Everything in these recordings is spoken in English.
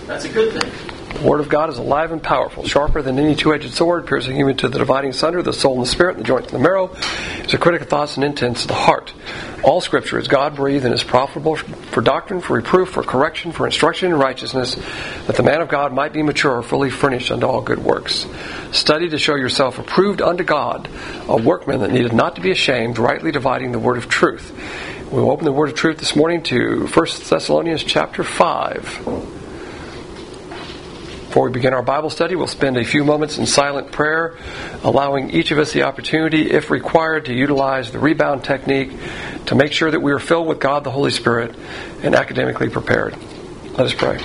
That's a good thing. The Word of God is alive and powerful, sharper than any two-edged sword, piercing even to the dividing asunder, the soul and the spirit, and the joints and the marrow. It's a critic of thoughts and intents of the heart. All Scripture is God-breathed and is profitable for doctrine, for reproof, for correction, for instruction in righteousness, that the man of God might be mature, fully furnished unto all good works. Study to show yourself approved unto God, a workman that needeth not to be ashamed, rightly dividing the word of truth. We'll open the word of truth this morning to 1 Thessalonians chapter 5. Before we begin our Bible study, we'll spend a few moments in silent prayer, allowing each of us the opportunity, if required, to utilize the rebound technique to make sure that we are filled with God the Holy Spirit and academically prepared. Let us pray.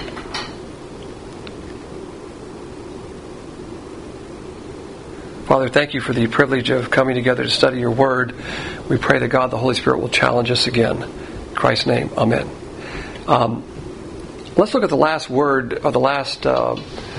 Father, thank you for the privilege of coming together to study your word. We pray that God the Holy Spirit will challenge us again. In Christ's name, amen. Let's look at the last word, or the last part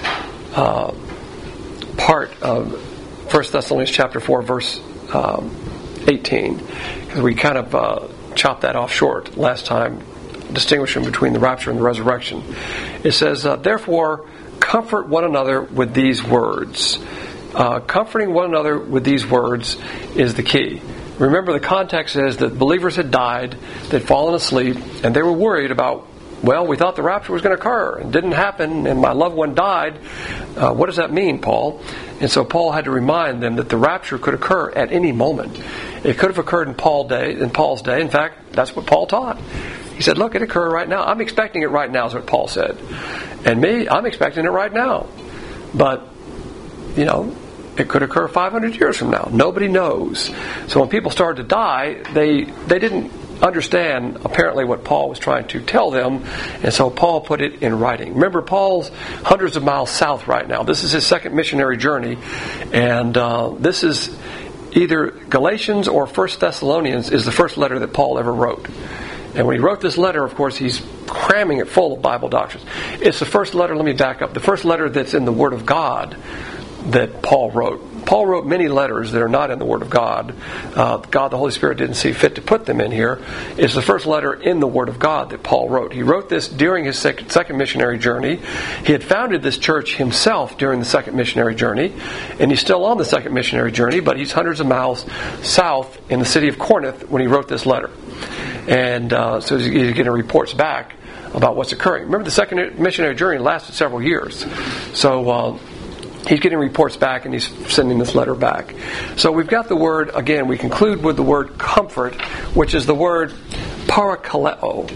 of 1 Thessalonians chapter 4, verse 18. Because we kind of chopped that off short last time, distinguishing between the rapture and the resurrection. It says, therefore, comfort one another with these words. Comforting one another with these words is the key. Remember, the context is that believers had died, they'd fallen asleep, and they were worried about, well, we thought the rapture was going to occur, and it didn't happen, and my loved one died. What does that mean, Paul? And so Paul had to remind them that the rapture could occur at any moment. It could have occurred in Paul's day. In fact, that's what Paul taught. He said, look, it occurred right now. I'm expecting it right now, is what Paul said. And me, I'm expecting it right now. But, it could occur 500 years from now. Nobody knows. So when people started to die, they didn't understand apparently what Paul was trying to tell them, and so Paul put it in writing. Remember, Paul's hundreds of miles south right now. This is his second missionary journey, and this is either Galatians or 1 Thessalonians is the first letter that Paul ever wrote. And when he wrote this letter, of course, he's cramming it full of Bible doctrines. It's the first letter, let me back up, the first letter that's in the Word of God that Paul wrote. Paul wrote many letters that are not in the Word of God. God, the Holy Spirit, didn't see fit to put them in here. It's the first letter in the Word of God that Paul wrote. He wrote this during his second missionary journey. He had founded this church himself during the second missionary journey, and he's still on the second missionary journey, but he's hundreds of miles south in the city of Corinth when he wrote this letter. And so he's getting reports back about what's occurring. Remember, the second missionary journey lasted several years. So he's getting reports back, and he's sending this letter back. So we've got the word, again, we conclude with the word comfort, which is the word parakaleo.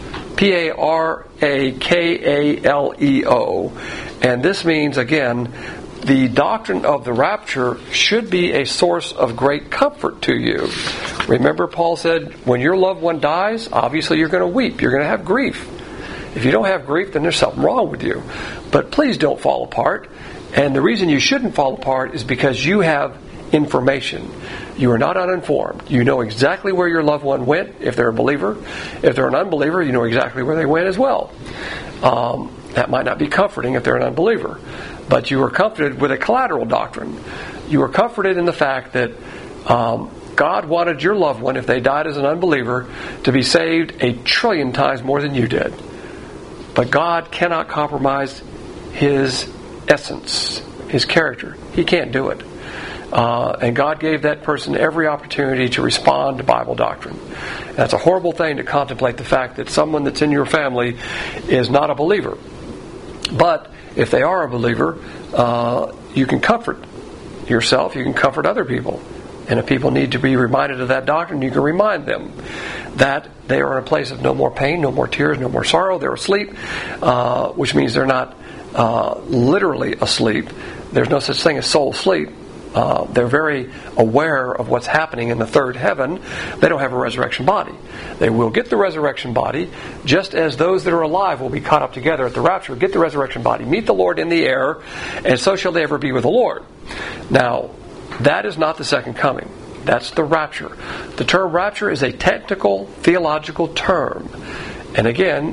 P-A-R-A-K-A-L-E-O. And this means, again, the doctrine of the rapture should be a source of great comfort to you. Remember, Paul said, when your loved one dies, obviously you're going to weep. You're going to have grief. If you don't have grief, then there's something wrong with you. But please don't fall apart. And the reason you shouldn't fall apart is because you have information. You are not uninformed. You know exactly where your loved one went if they're a believer. If they're an unbeliever, you know exactly where they went as well. That might not be comforting if they're an unbeliever. But you are comforted with a collateral doctrine. You are comforted in the fact that God wanted your loved one, if they died as an unbeliever, to be saved 1 trillion times more than you did. But God cannot compromise His essence, His character. He can't do it. And God gave that person every opportunity to respond to Bible doctrine. And that's a horrible thing to contemplate, the fact that someone that's in your family is not a believer. But if they are a believer, you can comfort yourself, you can comfort other people. And if people need to be reminded of that doctrine, you can remind them that they are in a place of no more pain, no more tears, no more sorrow. They're asleep, which means they're not literally asleep. There's no such thing as soul sleep. They're very aware of what's happening in the third heaven. They don't have a resurrection body. They will get the resurrection body, just as those that are alive will be caught up together at the rapture, get the resurrection body, meet the Lord in the air, and so shall they ever be with the Lord. Now, that is not the second coming. That's the rapture. The term rapture is a technical, theological term. And again,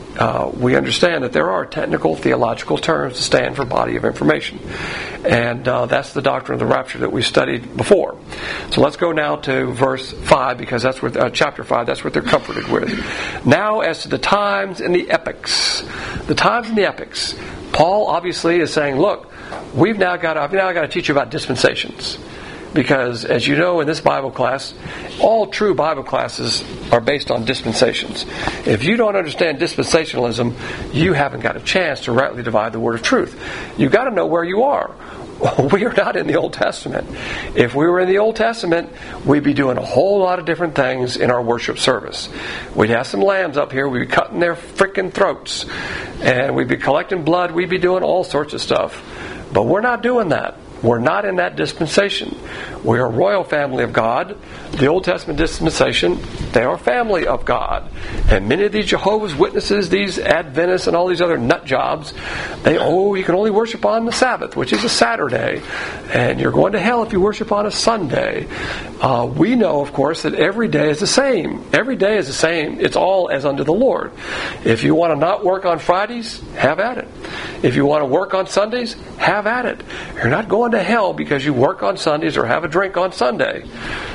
we understand that there are technical theological terms to stand for body of information. And that's the doctrine of the rapture that we studied before. So let's go now to verse 5, because that's what chapter 5, that's what they're comforted with. Now as to the times and the epochs. The times and the epochs. Paul obviously is saying, look, I've now got to teach you about dispensations. Because, as you know, in this Bible class, all true Bible classes are based on dispensations. If you don't understand dispensationalism, you haven't got a chance to rightly divide the word of truth. You've got to know where you are. We are not in the Old Testament. If we were in the Old Testament, we'd be doing a whole lot of different things in our worship service. We'd have some lambs up here. We'd be cutting their freaking throats. And we'd be collecting blood. We'd be doing all sorts of stuff. But we're not doing that. We're not in that dispensation. We are a royal family of God. The Old Testament dispensation, they are family of God. And many of these Jehovah's Witnesses, these Adventists and all these other nut jobs, you can only worship on the Sabbath, which is a Saturday. And you're going to hell if you worship on a Sunday. We know, of course, that every day is the same. Every day is the same. It's all as unto the Lord. If you want to not work on Fridays, have at it. If you want to work on Sundays, have at it. You're not going to hell because you work on Sundays or have a drink on Sunday.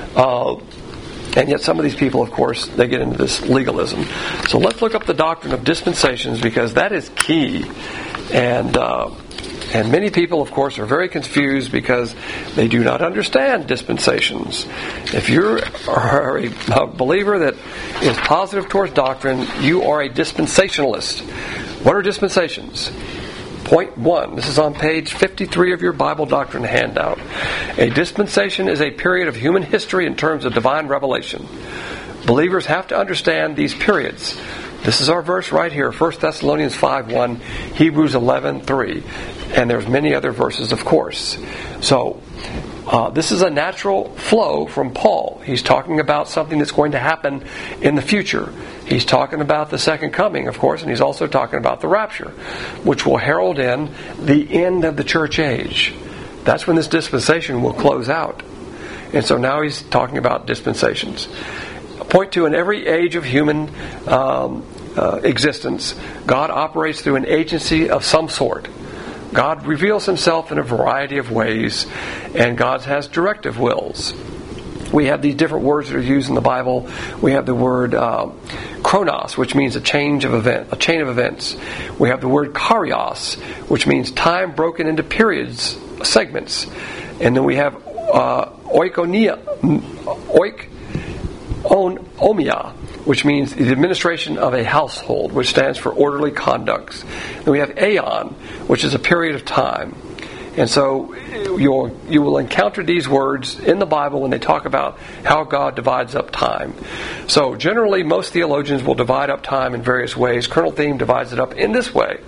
And yet some of these people, of course, they get into this legalism. So let's look up the doctrine of dispensations, because that is key. And many people, of course, are very confused because they do not understand dispensations. If you are a believer that is positive towards doctrine, you are a dispensationalist. What are dispensations? Point 1. This is on page 53 of your Bible Doctrine handout. A dispensation is a period of human history in terms of divine revelation. Believers have to understand these periods. This is our verse right here, 1 Thessalonians 5:1, Hebrews 11:3. And there's many other verses, of course. So, this is a natural flow from Paul. He's talking about something that's going to happen in the future. He's talking about the second coming, of course, and he's also talking about the rapture, which will herald in the end of the church age. That's when this dispensation will close out. And so now he's talking about dispensations. Point 2, in every age of human existence, God operates through an agency of some sort. God reveals himself in a variety of ways, and God has directive wills. We have these different words that are used in the Bible. We have the word chronos, which means a chain of events. We have the word kairos, which means time broken into periods, segments. And then we have oikonomia, which means the administration of a household, which stands for orderly conduct. Then we have aeon, which is a period of time. And so you will encounter these words in the Bible when they talk about how God divides up time. So generally, most theologians will divide up time in various ways. Colonel Thiem divides it up in this way.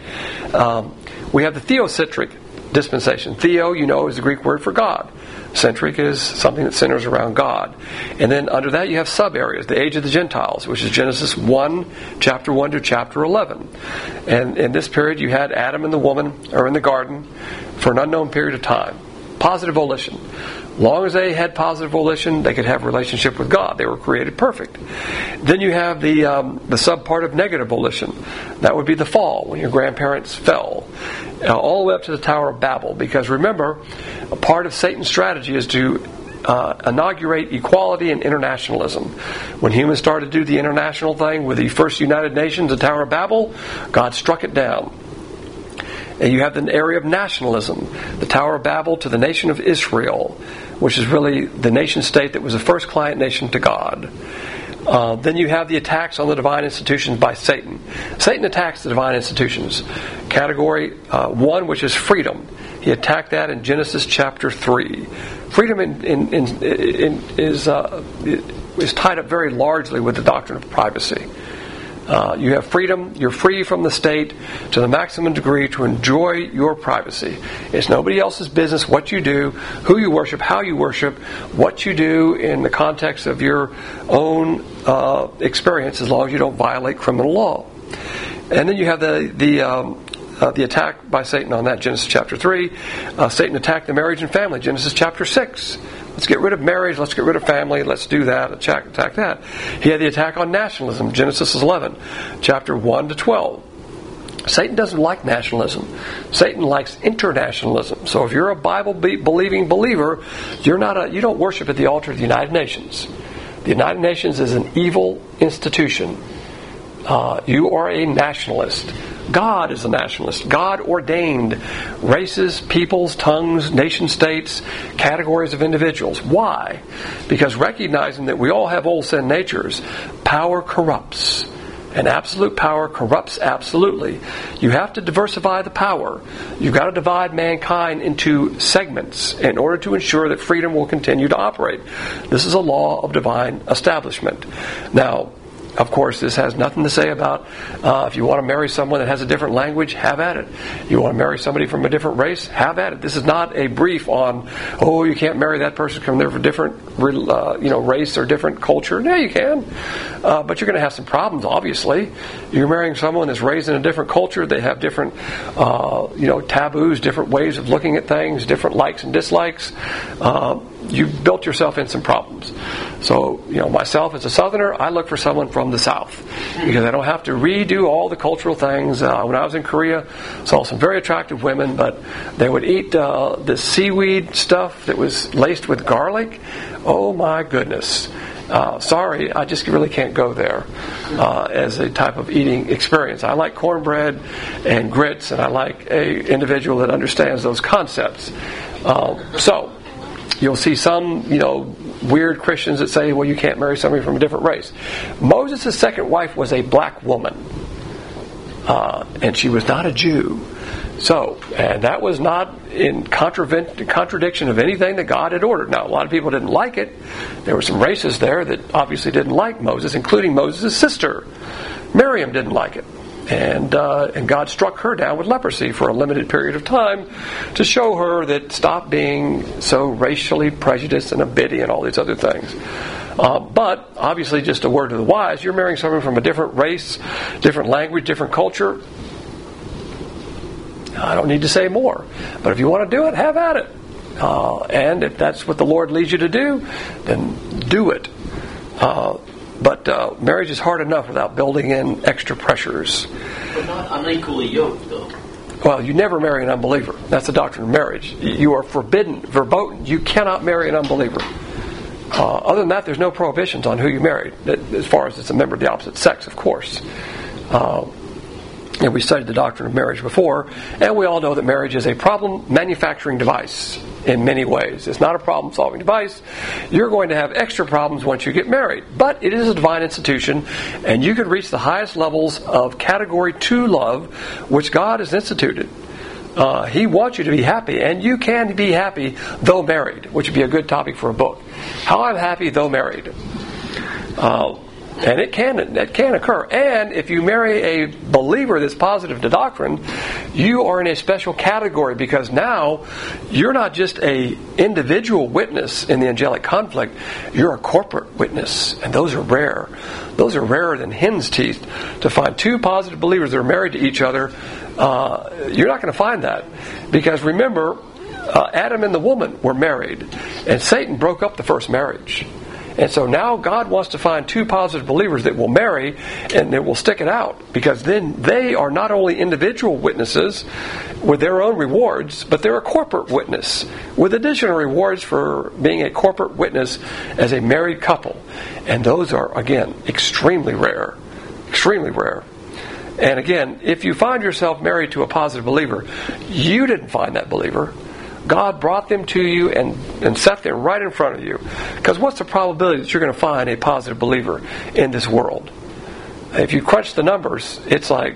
We have the theocentric dispensation. Theo, is the Greek word for God. Centric is something that centers around God. And then under that you have sub-areas. The age of the Gentiles, which is Genesis 1, chapter 1 to chapter 11. And in this period you had Adam and the woman are in the garden for an unknown period of time. Positive volition. Long as they had positive volition, they could have a relationship with God. They were created perfect. Then you have the sub-part of negative volition. That would be the fall, when your grandparents fell. All the way up to the Tower of Babel. Because remember, a part of Satan's strategy is to inaugurate equality and internationalism. When humans started to do the international thing with the first United Nations, the Tower of Babel, God struck it down. And you have the area of nationalism, the Tower of Babel to the nation of Israel, which is really the nation state that was the first client nation to God. Then you have the attacks on the divine institutions by Satan. Satan attacks the divine institutions. Category 1, which is freedom. He attacked that in Genesis chapter 3. Freedom is tied up very largely with the doctrine of privacy. You have freedom. You're free from the state to the maximum degree to enjoy your privacy. It's nobody else's business what you do, who you worship, how you worship, what you do in the context of your own experience, as long as you don't violate criminal law. And then you have the attack by Satan on that, Genesis chapter 3. Satan attacked the marriage and family, Genesis chapter 6. Let's get rid of marriage, let's get rid of family, let's do that, attack that. He had the attack on nationalism, Genesis 11, chapter 1 to 12. Satan doesn't like nationalism. Satan likes internationalism. So if you're a Bible-believing believer, you don't worship at the altar of the United Nations. The United Nations is an evil institution. You are a nationalist. God is a nationalist. God ordained races, peoples, tongues, nation states, categories of individuals. Why? Because recognizing that we all have old sin natures, power corrupts. And absolute power corrupts absolutely. You have to diversify the power. You've got to divide mankind into segments in order to ensure that freedom will continue to operate. This is a law of divine establishment. Now, of course, this has nothing to say about if you want to marry someone that has a different language, have at it. You want to marry somebody from a different race, have at it. This is not a brief on, you can't marry that person from a different race or different culture. Yeah, you can. But you're going to have some problems, obviously. You're marrying someone that's raised in a different culture. They have different taboos, different ways of looking at things, different likes and dislikes. You've built yourself in some problems. So, myself as a Southerner, I look for someone from the South because I don't have to redo all the cultural things. When I was in Korea, saw some very attractive women, but they would eat the seaweed stuff that was laced with garlic. Oh my goodness. Sorry, I just really can't go there as a type of eating experience. I like cornbread and grits, and I like an individual that understands those concepts. So, you'll see some, weird Christians that say, well, you can't marry somebody from a different race. Moses' second wife was a black woman, and she was not a Jew. So, and that was not in contradiction of anything that God had ordered. Now, a lot of people didn't like it. There were some races there that obviously didn't like Moses, including Moses' sister. Miriam didn't like it. And God struck her down with leprosy for a limited period of time to show her that stop being so racially prejudiced and a biddy and all these other things. But obviously, just a word to the wise, you're marrying someone from a different race, different language, different culture. I don't need to say more. But if you want to do it, have at it. And if that's what the Lord leads you to do, then do it. But marriage is hard enough without building in extra pressures. But not unequally yoked, though. Well, you never marry an unbeliever. That's the doctrine of marriage. You are forbidden, verboten. You cannot marry an unbeliever. Other than that, there's no prohibitions on who you marry, as far as it's a member of the opposite sex, of course. And we studied the doctrine of marriage before, and we all know that marriage is a problem manufacturing device in many ways. It's not a problem-solving device. You're going to have extra problems once you get married. But it is a divine institution, and you can reach the highest levels of Category 2 love, which God has instituted. He wants you to be happy, and you can be happy though married, which would be a good topic for a book. How I'm happy though married. And it can occur. And if you marry a believer that's positive to doctrine, you are in a special category, because now you're not just a individual witness in the angelic conflict, you're a corporate witness. And those are rare. Those are rarer than hen's teeth. To find two positive believers that are married to each other, you're not going to find that. Because remember, Adam and the woman were married, and Satan broke up the first marriage. And so now God wants to find two positive believers that will marry and that will stick it out, because then they are not only individual witnesses with their own rewards, but they're a corporate witness with additional rewards for being a corporate witness as a married couple. And those are, again, extremely rare. Extremely rare. And again, if you find yourself married to a positive believer, you didn't find that believer. God brought them to you and set them right in front of you. Because what's the probability that you're going to find a positive believer in this world? If you crunch the numbers, it's like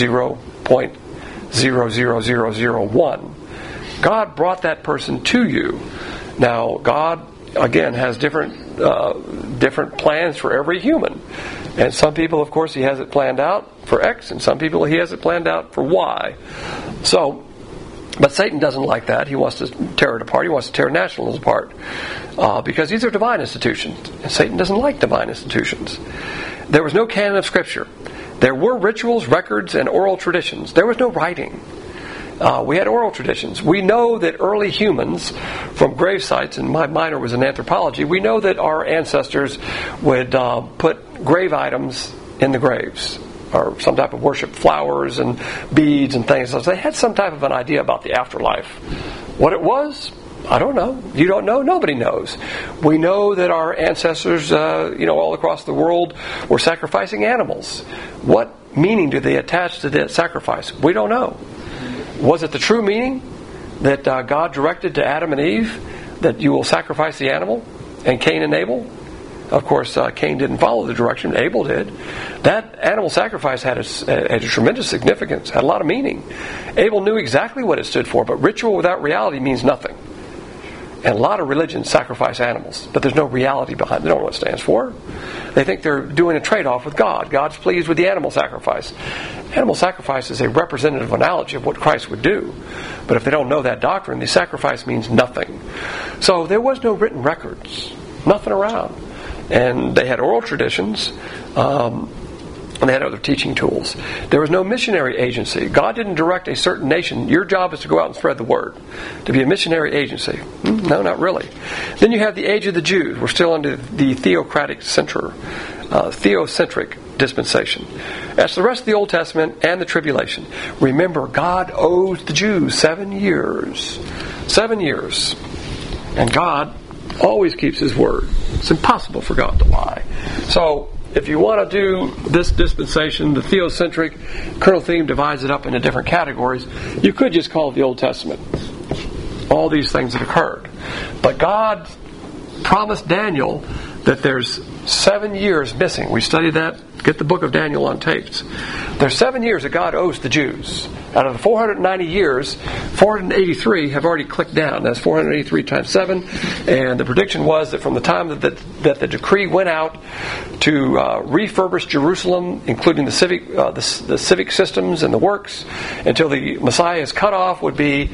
0.00001. God brought that person to you. Now, God, again, has different plans for every human. And some people, of course, He has it planned out for X, and some people He has it planned out for Y. But Satan doesn't like that. He wants to tear it apart. He wants to tear nationalism apart. Because these are divine institutions. And Satan doesn't like divine institutions. There was no canon of Scripture. There were rituals, records, and oral traditions. There was no writing. We had oral traditions. We know that early humans, from grave sites, and my minor was in anthropology, we know that our ancestors would put grave items in the graves, or some type of worship, flowers and beads and things. So they had some type of an idea about the afterlife. What it was, I don't know. You don't know? Nobody knows. We know that our ancestors, all across the world, were sacrificing animals. What meaning do they attach to that sacrifice? We don't know. Was it the true meaning that God directed to Adam and Eve that you will sacrifice the animal, and Cain and Abel? Of course, Cain didn't follow the direction. Abel did. That animal sacrifice had a tremendous significance, had a lot of meaning. Abel knew exactly what it stood for, but ritual without reality means nothing. And a lot of religions sacrifice animals, but there's no reality behind it. They don't know what it stands for. They think they're doing a trade-off with God. God's pleased with the animal sacrifice. Animal sacrifice is a representative analogy of what Christ would do. But if they don't know that doctrine, the sacrifice means nothing. So there was no written records. Nothing around. And they had oral traditions, and they had other teaching tools. There was no missionary agency. God didn't direct a certain nation. Your job is to go out and spread the word. To be a missionary agency. No, not really. Then you have the age of the Jews. We're still under the theocratic theocentric dispensation. That's the rest of the Old Testament and the tribulation. Remember, God owes the Jews 7 years. 7 years. And God always keeps His word. It's impossible for God to lie. So, if you want to do this dispensation, the theocentric, Colonel Thiem divides it up into different categories. You could just call it the Old Testament. All these things that occurred. But God promised Daniel that there's 7 years missing. We studied that. Get the book of Daniel on tapes. There's 7 years that God owes the Jews. Out of the 490 years, 483 have already clicked down. That's 483 times 7. And the prediction was that from the time that the decree went out to refurbish Jerusalem, including the civic systems and the works, until the Messiah is cut off, would be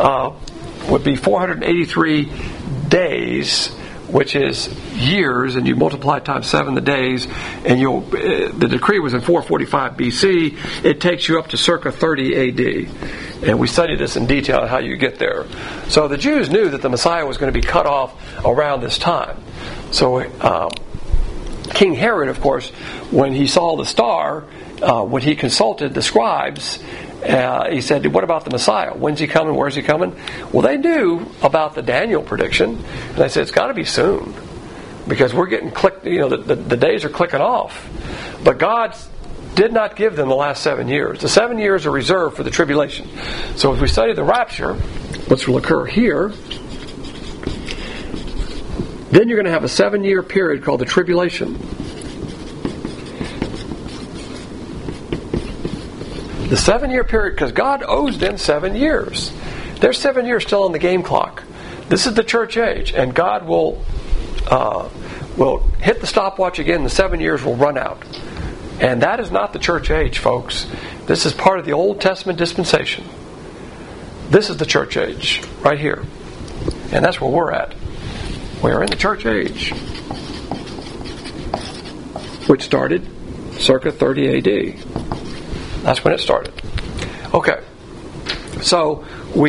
483 days, which is years, and you multiply times 7 the days, and the decree was in 445 BC. It takes you up to circa 30 AD. And we studied this in detail on how you get there. So the Jews knew that the Messiah was going to be cut off around this time. So King Herod, of course, when he saw the star, when he consulted the scribes, he said, what about the Messiah? When's he coming? Where's he coming? Well, they knew about the Daniel prediction. And they said, it's got to be soon. Because we're getting clicked, the days are clicking off. But God did not give them the last 7 years. The 7 years are reserved for the tribulation. So if we study the rapture, which will occur here, then you're going to have a 7-year period called the tribulation. The 7-year period, because God owes them 7 years. There's 7 years still on the game clock. This is the church age, and God will hit the stopwatch again. The 7 years will run out. And that is not the church age, folks. This is part of the Old Testament dispensation. This is the church age, right here. And that's where we're at. We're in the church age, which started circa 30 AD. That's when it started. Okay. So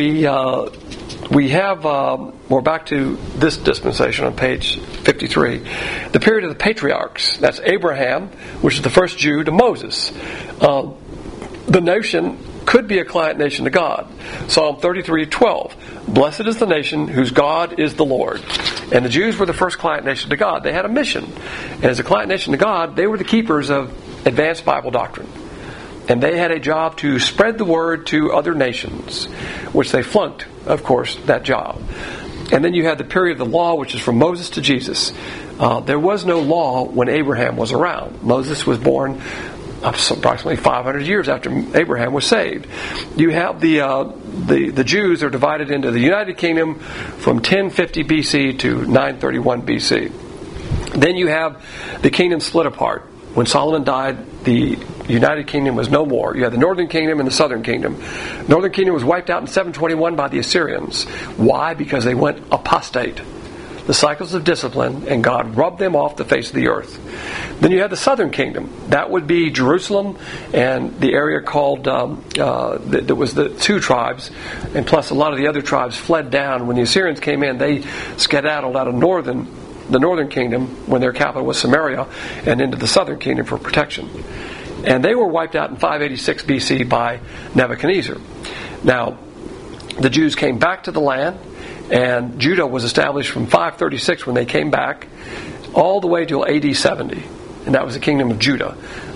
we're back to this dispensation on page 53. The period of the patriarchs. That's Abraham, which is the first Jew, to Moses. The nation could be a client nation to God. Psalm 33:12. Blessed is the nation whose God is the Lord. And the Jews were the first client nation to God. They had a mission. And as a client nation to God, they were the keepers of advanced Bible doctrine. And they had a job to spread the word to other nations, which they flunked, of course, that job. And then you had the period of the law, which is from Moses to Jesus. There was no law when Abraham was around. Moses was born approximately 500 years after Abraham was saved. You have the Jews are divided into the United Kingdom from 1050 BC to 931 BC. Then you have the kingdom split apart. When Solomon died, the United Kingdom was no more. You had the Northern Kingdom and the Southern Kingdom. Northern Kingdom was wiped out in 721 by the Assyrians. Why? Because they went apostate. The cycles of discipline, and God rubbed them off the face of the earth. Then you had the Southern Kingdom. That would be Jerusalem and the area called, that was the 2 tribes, and plus a lot of the other tribes fled down. When the Assyrians came in, they skedaddled out of the Northern Kingdom, when their capital was Samaria, and into the Southern Kingdom for protection. And they were wiped out in 586 BC by Nebuchadnezzar. Now, the Jews came back to the land, and Judah was established from 536 when they came back, all the way till AD 70. And that was the kingdom of Judah.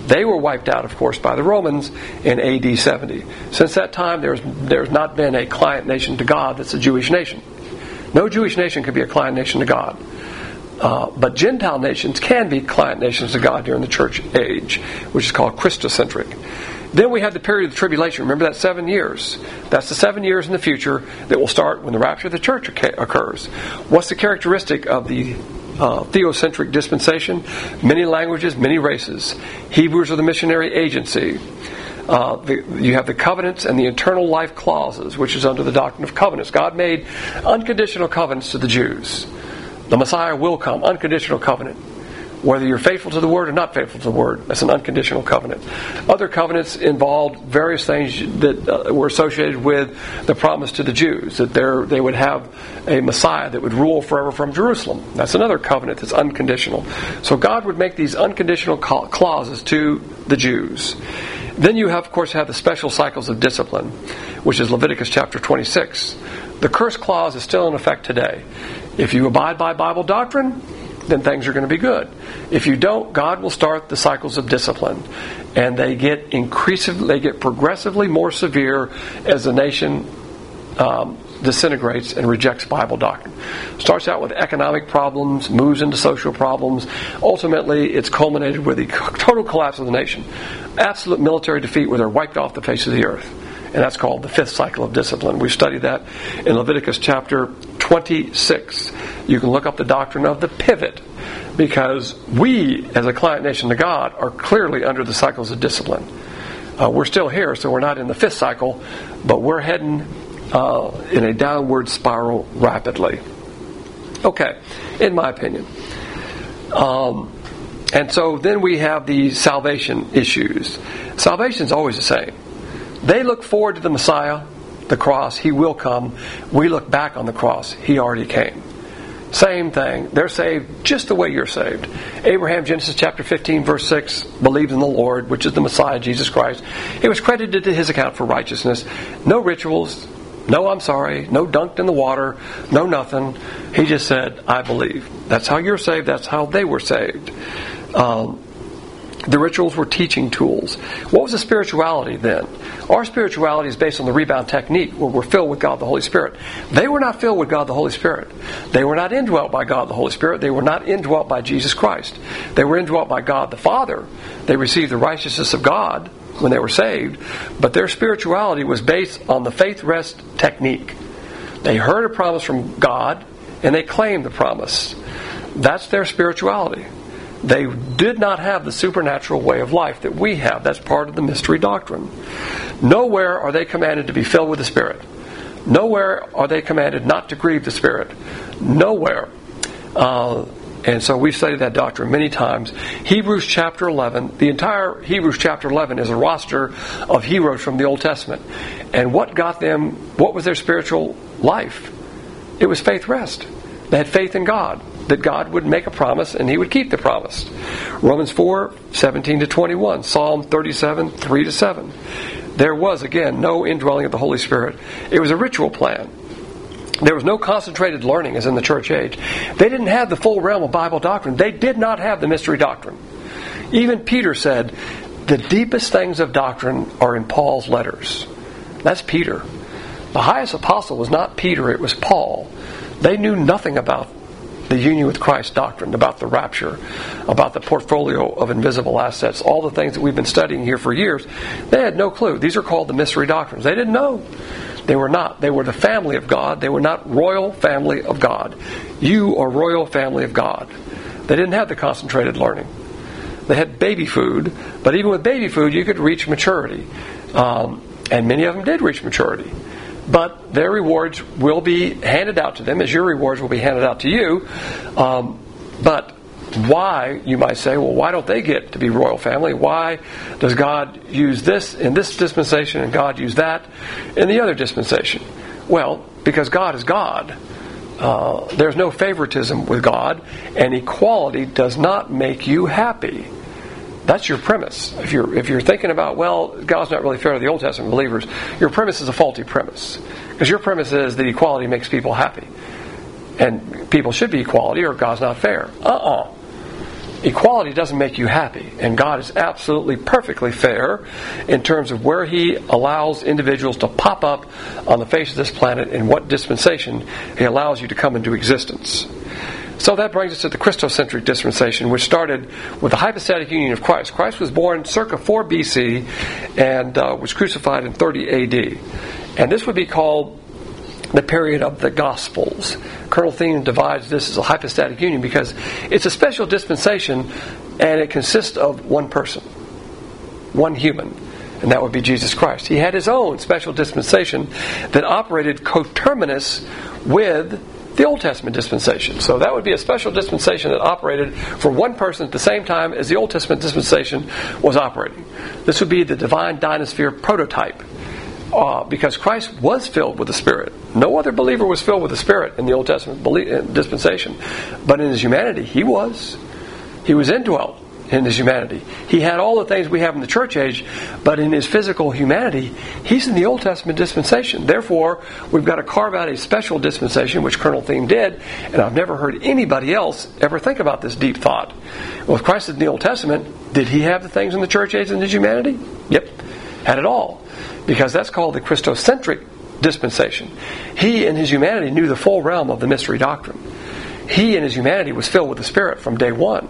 They were wiped out, of course, by the Romans in AD 70. Since that time, there's not been a client nation to God that's a Jewish nation. No Jewish nation could be a client nation to God. But Gentile nations can be client nations to God during the church age, which is called Christocentric. Then we have the period of the tribulation. Remember that 7 years. That's the 7 years in the future that will start when the rapture of the church occurs. What's the characteristic of the theocentric dispensation? Many languages, many races. Hebrews are the missionary agency. You have the covenants and the eternal life clauses, which is under the doctrine of covenants. God made unconditional covenants to the Jews. The Messiah will come, unconditional covenant. Whether you're faithful to the Word or not faithful to the Word, that's an unconditional covenant. Other covenants involved various things that were associated with the promise to the Jews, that they would have a Messiah that would rule forever from Jerusalem. That's another covenant that's unconditional. So God would make these unconditional clauses to the Jews. Then you have, of course, the special cycles of discipline, which is Leviticus chapter 26. The curse clause is still in effect today. If you abide by Bible doctrine, then things are going to be good. If you don't, God will start the cycles of discipline, and they get progressively more severe as the nation disintegrates and rejects Bible doctrine. Starts out with economic problems, moves into social problems. Ultimately, it's culminated with the total collapse of the nation. Absolute military defeat where they're wiped off the face of the earth. And that's called the fifth cycle of discipline. We studied that in Leviticus chapter 26. You can look up the doctrine of the pivot, because we, as a client nation to God, are clearly under the cycles of discipline. We're still here, so we're not in the fifth cycle, but we're heading in a downward spiral rapidly. Okay, in my opinion. And so then we have the salvation issues. Salvation is always the same. They look forward to the Messiah, the cross. He will come. We look back on the cross. He already came. Same thing. They're saved just the way you're saved. Abraham, Genesis chapter 15, verse 6, believed in the Lord, which is the Messiah, Jesus Christ. It was credited to his account for righteousness. No rituals. No, I'm sorry. No dunked in the water. No nothing. He just said, I believe. That's how you're saved. That's how they were saved. The rituals were teaching tools. What was the spirituality then? Our spirituality is based on the rebound technique, where we're filled with God the Holy Spirit. They were not filled with God the Holy Spirit. They were not indwelt by God the Holy Spirit. They were not indwelt by Jesus Christ. They were indwelt by God the Father. They received the righteousness of God when they were saved, but their spirituality was based on the faith rest technique. They heard a promise from God, and they claimed the promise. That's their spirituality. They did not have the supernatural way of life that we have. That's part of the mystery doctrine. Nowhere are they commanded to be filled with the Spirit. Nowhere are they commanded not to grieve the Spirit. Nowhere. And so we've studied that doctrine many times. Hebrews chapter 11, the entire Hebrews chapter 11 is a roster of heroes from the Old Testament. And what was their spiritual life? It was faith rest. They had faith in God, that God would make a promise and He would keep the promise. Romans 4, 17 to 21. Psalm 37, 3 to 7. There was, again, no indwelling of the Holy Spirit. It was a ritual plan. There was no concentrated learning as in the church age. They didn't have the full realm of Bible doctrine. They did not have the mystery doctrine. Even Peter said, the deepest things of doctrine are in Paul's letters. That's Peter. The highest apostle was not Peter, it was Paul. They knew nothing about the union with Christ doctrine, about the rapture, about the portfolio of invisible assets, all the things that we've been studying here for years. They had no clue. These are called the mystery doctrines. They didn't know. They were not. They were the family of God. They were not royal family of God. You are royal family of God. They didn't have the concentrated learning. They had baby food, but even with baby food, you could reach maturity. And many of them did reach maturity. But their rewards will be handed out to them, as your rewards will be handed out to you. But why, you might say, well, why don't they get to be royal family? Why does God use this in this dispensation and God use that in the other dispensation? Well, because God is God. There's no favoritism with God, and equality does not make you happy. That's your premise. If you're thinking about, well, God's not really fair to the Old Testament believers, your premise is a faulty premise. Because your premise is that equality makes people happy. And people should be equality or God's not fair. Equality doesn't make you happy, and God is absolutely perfectly fair in terms of where He allows individuals to pop up on the face of this planet and what dispensation He allows you to come into existence. So that brings us to the Christocentric dispensation, which started with the hypostatic union of Christ. Christ was born circa 4 BC and was crucified in 30 AD. And this would be called the period of the Gospels. Colonel Thiem divides this as a hypostatic union because it's a special dispensation and it consists of one person, one human, and that would be Jesus Christ. He had His own special dispensation that operated coterminous with the Old Testament dispensation. So that would be a special dispensation that operated for one person at the same time as the Old Testament dispensation was operating. This would be the divine dynasphere prototype. Because Christ was filled with the Spirit. No other believer was filled with the Spirit in the Old Testament dispensation. But in His humanity, He was. He was indwelt in His humanity. He had all the things we have in the church age, but in His physical humanity, He's in the Old Testament dispensation. Therefore, we've got to carve out a special dispensation, which Colonel Thiem did, and I've never heard anybody else ever think about this deep thought. Well, if Christ is in the Old Testament, did He have the things in the church age in His humanity? Yep, had it all. Because that's called the Christocentric dispensation. He in His humanity knew the full realm of the mystery doctrine. He in His humanity was filled with the Spirit from day one.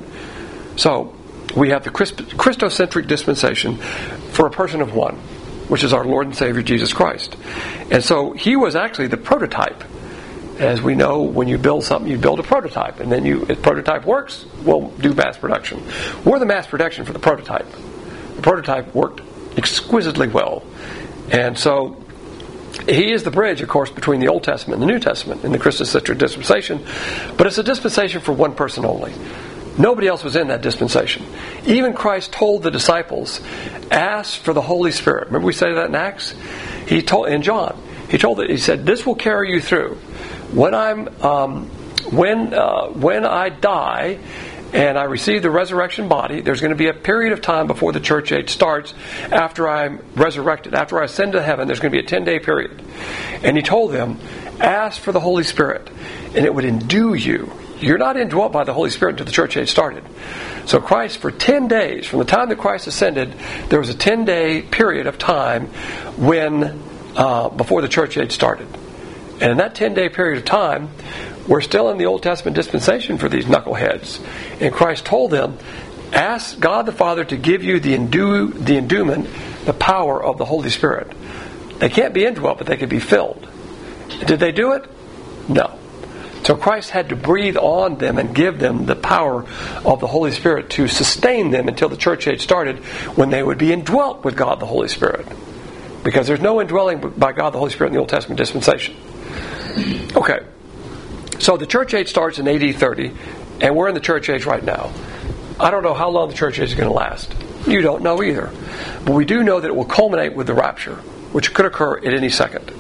So we have the Christocentric dispensation for a person of one, which is our Lord and Savior Jesus Christ. And so He was actually the prototype. As we know, when you build something, you build a prototype. And then if the prototype works, we'll do mass production. We're the mass production for the prototype. The prototype worked exquisitely well. And so He is the bridge, of course, between the Old Testament and the New Testament in the Christocentric dispensation. But it's a dispensation for one person only. Nobody else was in that dispensation. Even Christ told the disciples, ask for the Holy Spirit. Remember we say that in Acts? He told in John. He said, this will carry you through. When I die and I receive the resurrection body, there's going to be a period of time before the church age starts after I'm resurrected. After I ascend to heaven, there's going to be a 10-day period. And He told them, ask for the Holy Spirit, and it would endue you. You're not indwelt by the Holy Spirit until the church age started. So Christ, for 10 days, from the time that Christ ascended, there was a 10-day period of time before the church age started. And in that 10-day period of time, we're still in the Old Testament dispensation for these knuckleheads. And Christ told them, ask God the Father to give you the endowment, the power of the Holy Spirit. They can't be indwelt, but they can be filled. Did they do it? No. So Christ had to breathe on them and give them the power of the Holy Spirit to sustain them until the church age started, when they would be indwelt with God the Holy Spirit. Because there's no indwelling by God the Holy Spirit in the Old Testament dispensation. Okay. So the church age starts in AD 30, and we're in the church age right now. I don't know how long the church age is going to last. You don't know either. But we do know that it will culminate with the rapture, which could occur at any second.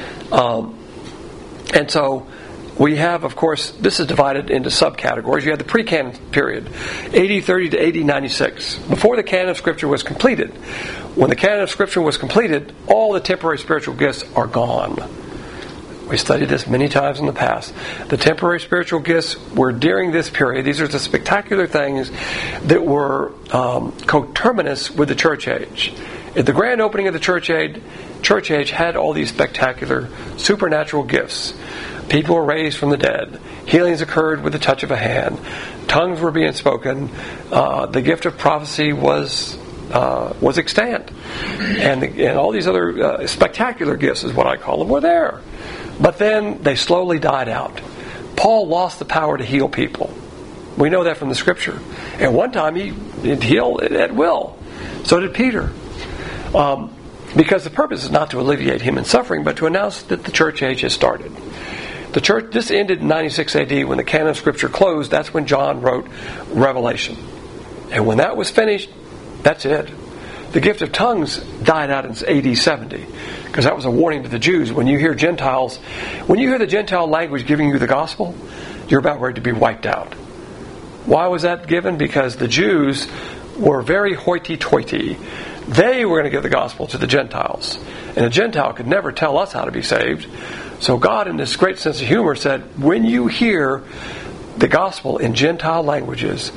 And so we have, of course, this is divided into subcategories. You have the pre-canon period, AD 30 to AD 96. Before the canon of Scripture was completed. When the canon of Scripture was completed, all the temporary spiritual gifts are gone. We studied this many times in the past. The temporary spiritual gifts were during this period. These are the spectacular things that were coterminous with the church age. At the grand opening of the church age had all these spectacular supernatural gifts. People were raised from the dead. Healings occurred with the touch of a hand. Tongues were being spoken. The gift of prophecy was extant. And all these other spectacular gifts, is what I call them, were there. But then they slowly died out. Paul lost the power to heal people. We know that from the Scripture. At one time he healed at will. So did Peter. Because the purpose is not to alleviate human suffering, but to announce that the church age has started. This ended in 96 AD when the canon of Scripture closed. That's when John wrote Revelation. And when that was finished, that's it. The gift of tongues died out in AD 70. Because that was a warning to the Jews. When you hear the Gentile language giving you the gospel, you're about ready to be wiped out. Why was that given? Because the Jews were very hoity-toity. They were going to give the gospel to the Gentiles. And a Gentile could never tell us how to be saved. So God, in this great sense of humor, said, when you hear the gospel in Gentile languages,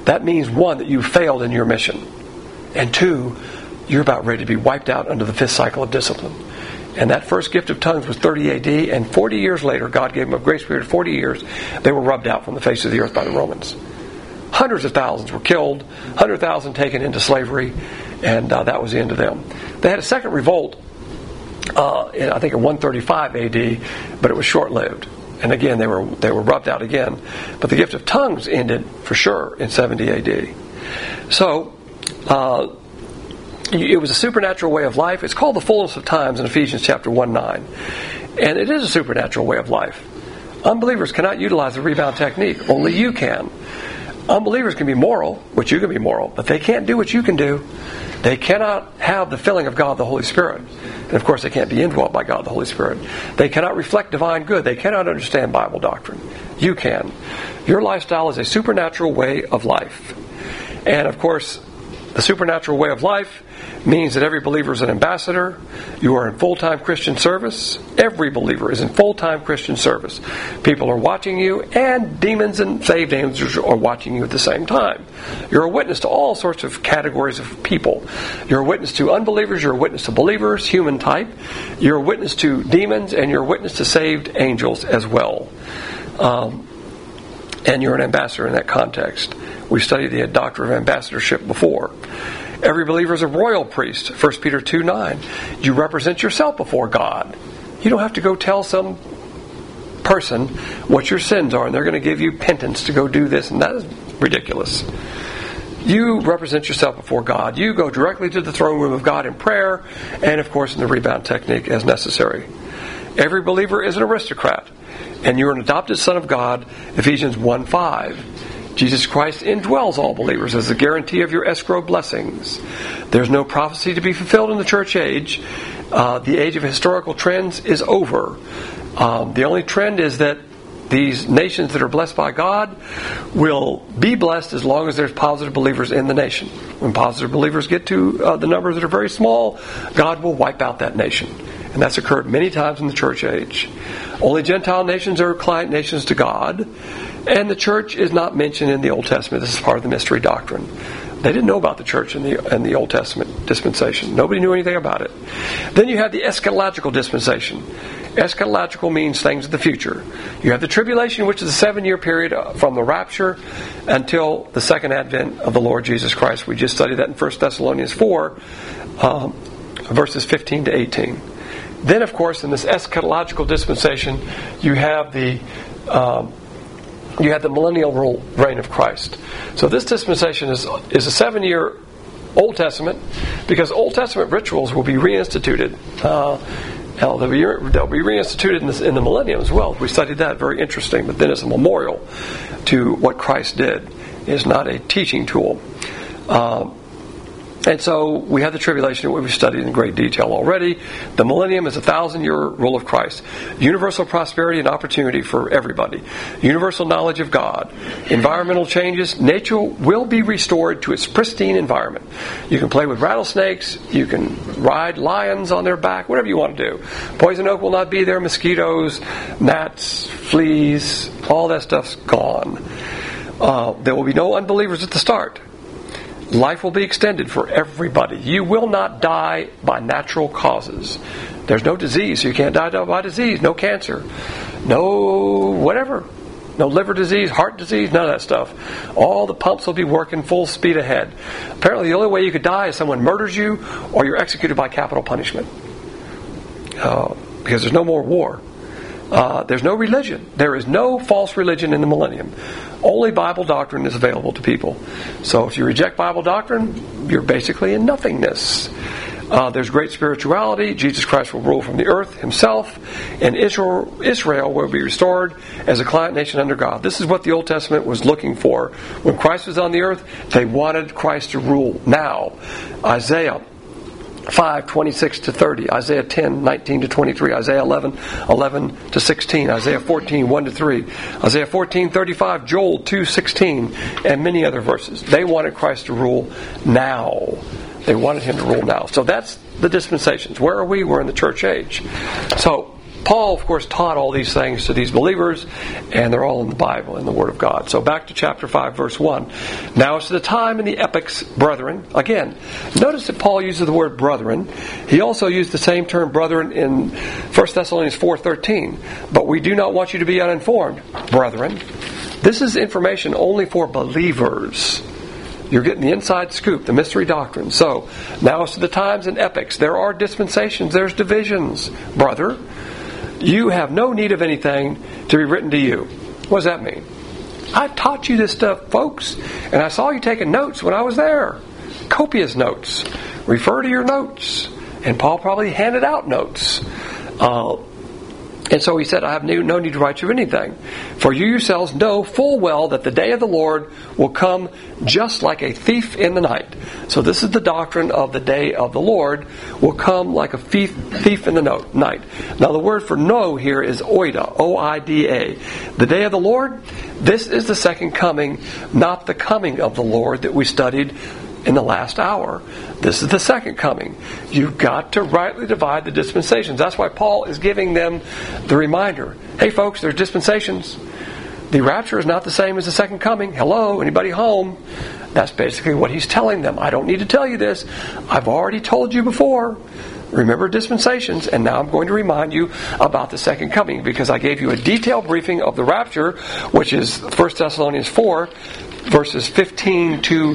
that means, one, that you failed in your mission. And two, you're about ready to be wiped out under the 5th cycle of discipline. And that first gift of tongues was 30 AD, and 40 years later, God gave them a grace period of 40 years, they were rubbed out from the face of the earth by the Romans. Hundreds of thousands were killed, 100,000 taken into slavery, and that was the end of them. They had a second revolt, I think in 135 AD, but it was short-lived. And again, they were rubbed out again. But the gift of tongues ended for sure in 70 AD. So, it was a supernatural way of life. It's called the fullness of times in Ephesians chapter 1:9. And it is a supernatural way of life. Unbelievers cannot utilize the rebound technique. Only you can. Unbelievers can be moral, which you can be moral, but they can't do what you can do. They cannot have the filling of God the Holy Spirit. And of course they can't be indwelt by God the Holy Spirit. They cannot reflect divine good. They cannot understand Bible doctrine. You can. Your lifestyle is a supernatural way of life. And of course, the supernatural way of life means that every believer is an ambassador. You are in full-time Christian service. Every believer is in full-time Christian service. People are watching you, and demons and saved angels are watching you at the same time. You're a witness to all sorts of categories of people. You're a witness to unbelievers, you're a witness to believers, human type. You're a witness to demons, and you're a witness to saved angels as well. And you're an ambassador in that context. We studied the doctrine of ambassadorship before. Every believer is a royal priest. 1 Peter 2:9. You represent yourself before God. You don't have to go tell some person what your sins are and they're going to give you penance to go do this, and that is ridiculous. You represent yourself before God. You go directly to the throne room of God in prayer and, of course, in the rebound technique as necessary. Every believer is an aristocrat, and you're an adopted son of God. Ephesians 1:5. Jesus Christ indwells all believers as a guarantee of your escrow blessings. There's no prophecy to be fulfilled in the church age. The age of historical trends is over. The only trend is that these nations that are blessed by God will be blessed as long as there's positive believers in the nation. When positive believers get to the numbers that are very small, God will wipe out that nation. And that's occurred many times in the church age. Only Gentile nations are client nations to God. And the church is not mentioned in the Old Testament. This is part of the mystery doctrine. They didn't know about the church in the Old Testament dispensation. Nobody knew anything about it. Then you have the eschatological dispensation. Eschatological means things of the future. You have the tribulation, which is a 7-year period from the rapture until the second advent of the Lord Jesus Christ. We just studied that in 1 Thessalonians 4, verses 15 to 18. Then, of course, in this eschatological dispensation, you have the millennial reign of Christ. So this dispensation is a 7-year Old Testament, because Old Testament rituals will be reinstituted. They'll be reinstituted in the millennium as well. We studied that, very interesting. But then it's a memorial to what Christ did. It's not a teaching tool. And so we have the tribulation that we've studied in great detail already. The millennium is a 1,000-year rule of Christ. Universal prosperity and opportunity for everybody. Universal knowledge of God. Environmental changes. Nature will be restored to its pristine environment. You can play with rattlesnakes. You can ride lions on their back. Whatever you want to do. Poison oak will not be there. Mosquitoes, gnats, fleas, all that stuff's gone. There will be no unbelievers at the start. Life will be extended for everybody. You will not die by natural causes. There's no disease, so you can't die by disease. No cancer. No whatever. No liver disease, heart disease, none of that stuff. All the pumps will be working full speed ahead. Apparently the only way you could die is someone murders you or you're executed by capital punishment. Because there's no more war. There's no religion. There is no false religion in the millennium. Only Bible doctrine is available to people. So if you reject Bible doctrine, you're basically in nothingness. There's great spirituality. Jesus Christ will rule from the earth himself, and Israel will be restored as a client nation under God. This is what the Old Testament was looking for. When Christ was on the earth, they wanted Christ to rule now. Isaiah 5:26 to 30, Isaiah 10:19 to 23, Isaiah 11:11 to 16, Isaiah 14:1 to 3, Isaiah 14:35, Joel 2:16, and many other verses. They wanted Christ to rule now. They wanted him to rule now. So that's the dispensations. Where are we? We're in the church age. So Paul, of course, taught all these things to these believers, and they're all in the Bible, in the Word of God. So back to chapter 5, verse 1. Now is the time and the epochs, brethren. Again, notice that Paul uses the word brethren. He also used the same term brethren in 1 Thessalonians 4:13. But we do not want you to be uninformed, brethren. This is information only for believers. You're getting the inside scoop, the mystery doctrine. So, now as to the times and epochs, there are dispensations, there's divisions, brother. You have no need of anything to be written to you. What does that mean? I taught you this stuff, folks, and I saw you taking notes when I was there. Copious notes. Refer to your notes. And Paul probably handed out notes. And so he said, I have no need to write you anything. For you yourselves know full well that the day of the Lord will come just like a thief in the night. So this is the doctrine of the day of the Lord will come like a thief in the night. Now the word for know here is oida, O-I-D-A. The day of the Lord, this is the second coming, not the coming of the Lord that we studied in the last hour. This is the second coming. You've got to rightly divide the dispensations. That's why Paul is giving them the reminder. Hey folks, there's dispensations. The rapture is not the same as the second coming. Hello, anybody home? That's basically what he's telling them. I don't need to tell you this. I've already told you before. Remember dispensations, and now I'm going to remind you about the second coming because I gave you a detailed briefing of the rapture, which is 1 Thessalonians 4, verses 15 to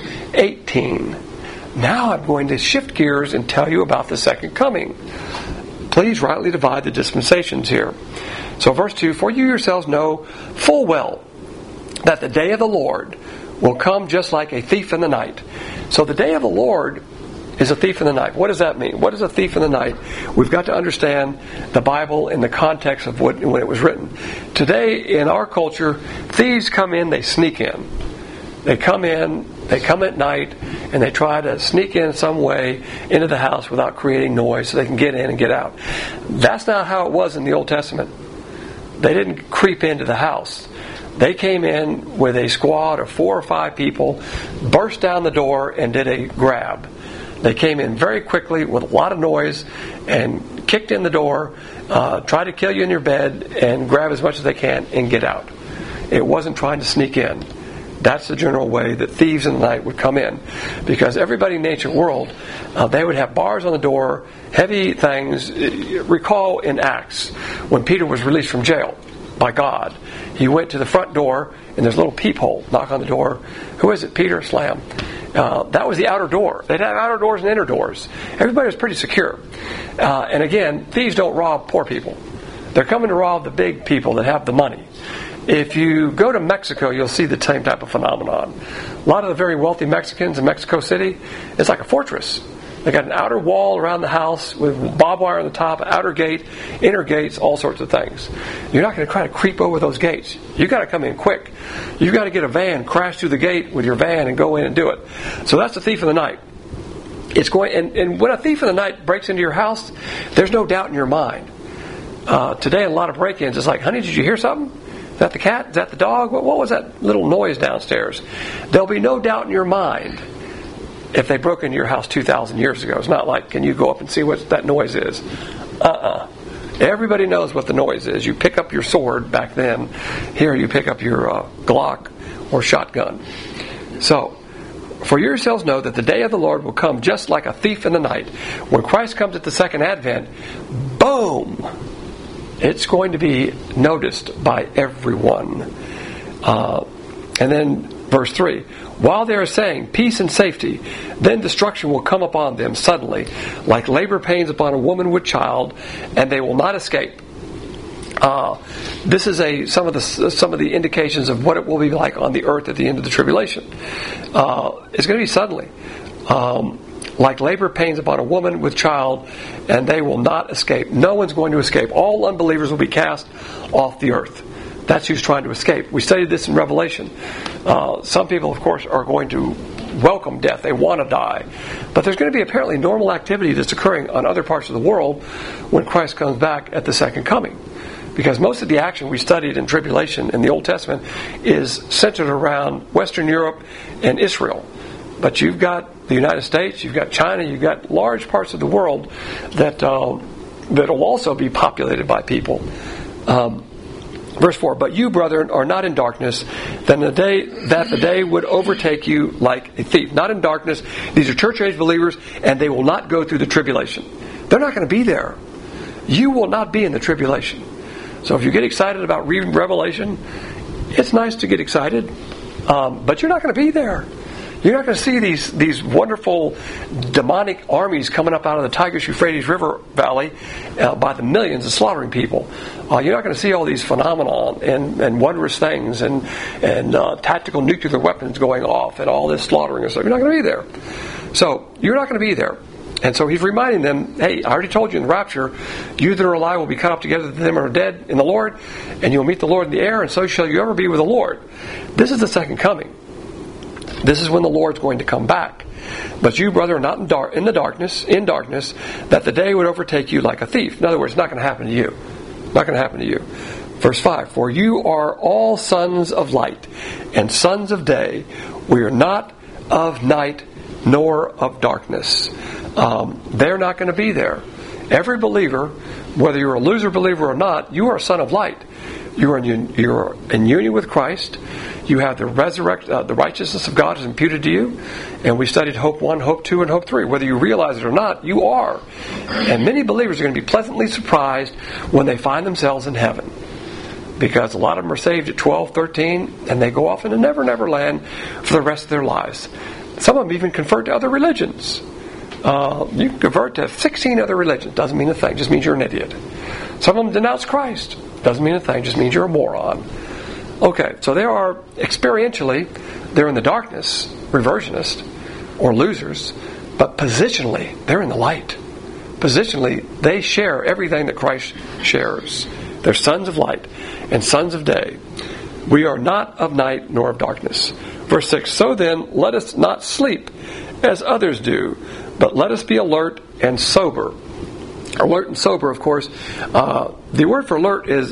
18. Now I'm going to shift gears and tell you about the second coming. Please rightly divide the dispensations here. So verse 2, for you yourselves know full well that the day of the Lord will come just like a thief in the night. So the day of the Lord is a thief in the night. What does that mean? What is a thief in the night? We've got to understand the Bible in the context of when it was written. Today, in our culture, thieves come in, they sneak in. They come in, they come at night, and they try to sneak in some way into the house without creating noise so they can get in and get out. That's not how it was in the Old Testament. They didn't creep into the house. They came in with a squad of 4 or 5 people, burst down the door, and did a grab. They came in very quickly with a lot of noise and kicked in the door, tried to kill you in your bed, and grab as much as they can and get out. It wasn't trying to sneak in. That's the general way that thieves in the night would come in. Because everybody in the ancient world, they would have bars on the door, heavy things. Recall in Acts, when Peter was released from jail by God, he went to the front door, and there's a little peephole. Knock on the door. Who is it? Peter. Slam. That was the outer door. They'd have outer doors and inner doors. Everybody was pretty secure. And again, thieves don't rob poor people. They're coming to rob the big people that have the money. If you go to Mexico, you'll see the same type of phenomenon. A lot of the very wealthy Mexicans in Mexico City, it's like a fortress. They got an outer wall around the house with barbed wire on the top, outer gate, inner gates, all sorts of things. You're not going to try to creep over those gates. You've got to come in quick. You've got to get a van, crash through the gate with your van and go in and do it. So that's the thief in the night. It's going, and when a thief in the night breaks into your house, there's no doubt in your mind. Today, a lot of break-ins, it's like, honey, did you hear something? Is that the cat? Is that the dog? What was that little noise downstairs? There'll be no doubt in your mind if they broke into your house 2,000 years ago. It's not like, can you go up and see what that noise is? Everybody knows what the noise is. You pick up your sword back then. Here you pick up your Glock or shotgun. So, for yourselves know that the day of the Lord will come just like a thief in the night. When Christ comes at the second advent, boom! It's going to be noticed by everyone. And then verse 3. While they are saying peace and safety, then destruction will come upon them suddenly, like labor pains upon a woman with child, and they will not escape. This is some of the indications of what it will be like on the earth at the end of the tribulation. It's going to be suddenly. Like labor pains upon a woman with child, and they will not escape. No one's going to escape. All unbelievers will be cast off the earth. That's who's trying to escape. We studied this in Revelation. Some people, of course, are going to welcome death. They want to die. But there's going to be apparently normal activity that's occurring on other parts of the world when Christ comes back at the second coming. Because most of the action we studied in tribulation in the Old Testament is centered around Western Europe and Israel. But you've got the United States, you've got China, you've got large parts of the world that that will also be populated by people. Verse 4, but you, brethren, are not in darkness, that the day would overtake you like a thief. Not in darkness. These are church-age believers, and they will not go through the tribulation. They're not going to be there. You will not be in the tribulation. So if you get excited about reading Revelation, it's nice to get excited, but you're not going to be there. You're not going to see these wonderful demonic armies coming up out of the Tigris-Euphrates River Valley by the millions and slaughtering people. You're not going to see all these phenomena and wondrous things and tactical nuclear weapons going off and all this slaughtering and stuff. You're not going to be there. So you're not going to be there. And so he's reminding them, hey, I already told you in the rapture, you that are alive will be cut up together with them who are dead in the Lord, and you'll meet the Lord in the air, and so shall you ever be with the Lord. This is the second coming. This is when the Lord's going to come back. But you, brother, are not in darkness, that the day would overtake you like a thief. In other words, it's not going to happen to you. Not going to happen to you. Verse 5, for you are all sons of light and sons of day. We are not of night nor of darkness. They're not going to be there. Every believer, whether you're a loser believer or not, you are a son of light. You're in union with Christ. You have the righteousness of God is imputed to you. And we studied Hope 1, Hope 2, and Hope 3. Whether you realize it or not, you are. And many believers are going to be pleasantly surprised when they find themselves in heaven. Because a lot of them are saved at 12, 13, and they go off into Never Never Land for the rest of their lives. Some of them even convert to other religions. You can convert to 16 other religions. Doesn't mean a thing. Just means you're an idiot. Some of them denounce Christ. Doesn't mean a thing. Just means you're a moron. Okay, so there are, experientially, they're in the darkness, reversionist, or losers, but positionally, they're in the light. Positionally, they share everything that Christ shares. They're sons of light and sons of day. We are not of night nor of darkness. Verse 6, so then, let us not sleep as others do, but let us be alert and sober. Alert and sober, of course. The word for alert is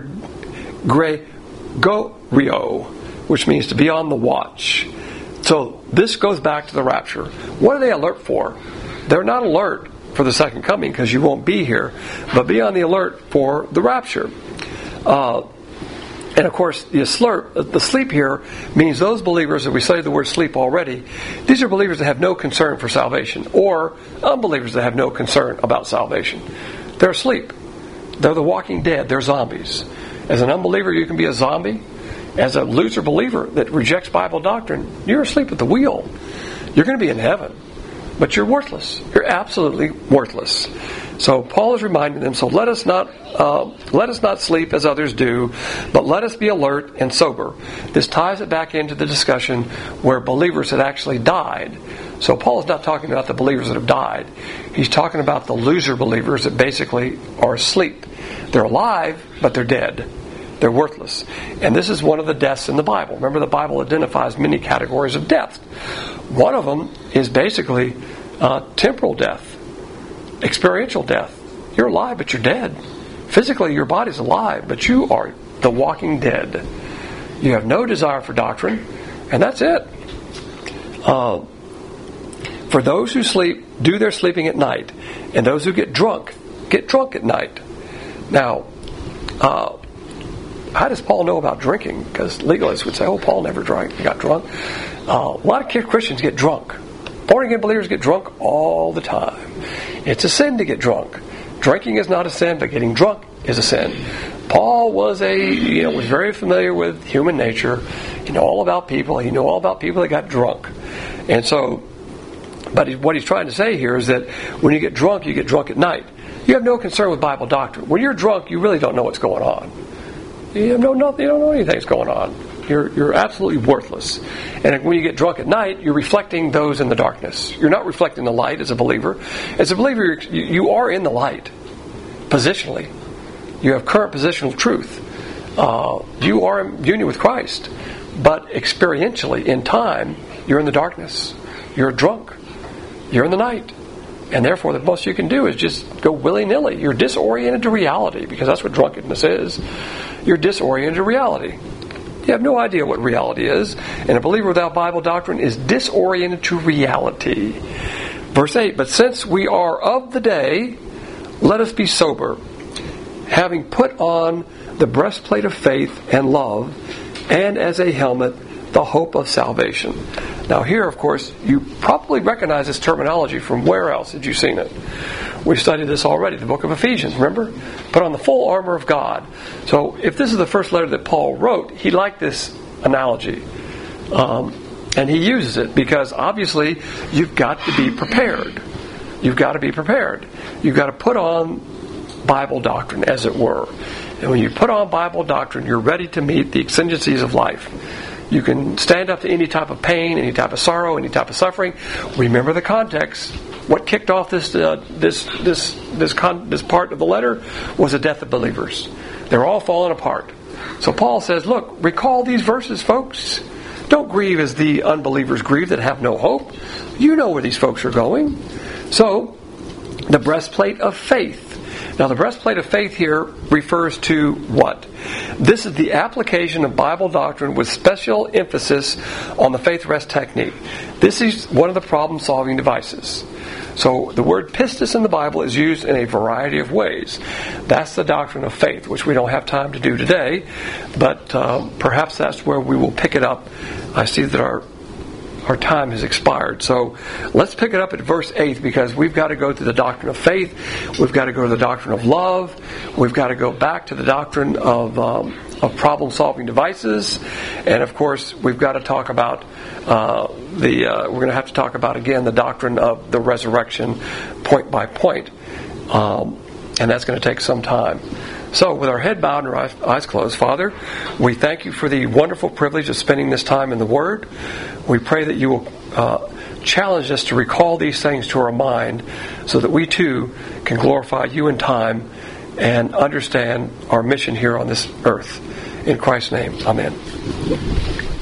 gregorio, which means to be on the watch. So this goes back to the rapture. What are they alert for? They're not alert for the second coming because you won't be here, but be on the alert for the rapture. And of course, the sleep here means those believers, that we studied the word sleep already, these are believers that have no concern for salvation, or unbelievers that have no concern about salvation. They're asleep. They're the walking dead. They're zombies. As an unbeliever, you can be a zombie. As a loser believer that rejects Bible doctrine, you're asleep at the wheel. You're going to be in heaven, but you're worthless. You're absolutely worthless. So Paul is reminding them, so let us not sleep as others do, but let us be alert and sober. This ties it back into the discussion where believers had actually died. So Paul is not talking about the believers that have died. He's talking about the loser believers that basically are asleep. They're alive, but they're dead. They're worthless. And this is one of the deaths in the Bible. Remember, the Bible identifies many categories of death. One of them is basically temporal death. Experiential death. You're alive, but you're dead. Physically, your body's alive, but you are the walking dead. You have no desire for doctrine, and that's it. For those who sleep, do their sleeping at night, and those who get drunk at night. Now, how does Paul know about drinking? Because legalists would say, oh, Paul never got drunk. A lot of Christians get drunk. Born-again believers get drunk all the time. It's a sin to get drunk. Drinking is not a sin, but getting drunk is a sin. Paul was very familiar with human nature. He knew all about people. He knew all about people that got drunk. And so, but what he's trying to say here is that when you get drunk at night. You have no concern with Bible doctrine. When you're drunk, you really don't know what's going on. You don't know anything's going on. You're absolutely worthless. And when you get drunk at night, you're reflecting those in the darkness. You're not reflecting the light as a believer. As a believer, you are in the light, positionally. You have current positional truth. You are in union with Christ. But experientially, in time, you're in the darkness. You're drunk. You're in the night. And therefore, the most you can do is just go willy-nilly. You're disoriented to reality, because that's what drunkenness is. You're disoriented to reality. You have no idea what reality is. And a believer without Bible doctrine is disoriented to reality. Verse 8, but since we are of the day, let us be sober, having put on the breastplate of faith and love, and as a helmet, the hope of salvation. Now here, of course, you probably recognize this terminology from where else had you seen it? We studied this already, the book of Ephesians, remember? Put on the full armor of God. So if this is the first letter that Paul wrote, he liked this analogy. And he uses it because obviously you've got to be prepared. You've got to be prepared. You've got to put on Bible doctrine, as it were. And when you put on Bible doctrine, you're ready to meet the exigencies of life. You can stand up to any type of pain, any type of sorrow, any type of suffering. Remember the context. What kicked off this part of the letter was the death of believers. They're all falling apart. So Paul says, look, recall these verses, folks. Don't grieve as the unbelievers grieve that have no hope. You know where these folks are going. So, the breastplate of faith. Now, the breastplate of faith here refers to what? This is the application of Bible doctrine with special emphasis on the faith rest technique. This is one of the problem-solving devices. So, the word pistis in the Bible is used in a variety of ways. That's the doctrine of faith, which we don't have time to do today, but perhaps that's where we will pick it up. I see that our time has expired. So let's pick it up at verse 8 because we've got to go to the doctrine of faith. We've got to go to the doctrine of love. We've got to go back to the doctrine of problem-solving devices. And of course, we've got to talk about we're going to have to talk about again the doctrine of the resurrection point by point. And that's going to take some time. So, with our head bowed and our eyes closed, Father, we thank you for the wonderful privilege of spending this time in the Word. We pray that you will challenge us to recall these things to our mind so that we too can glorify you in time and understand our mission here on this earth. In Christ's name, amen.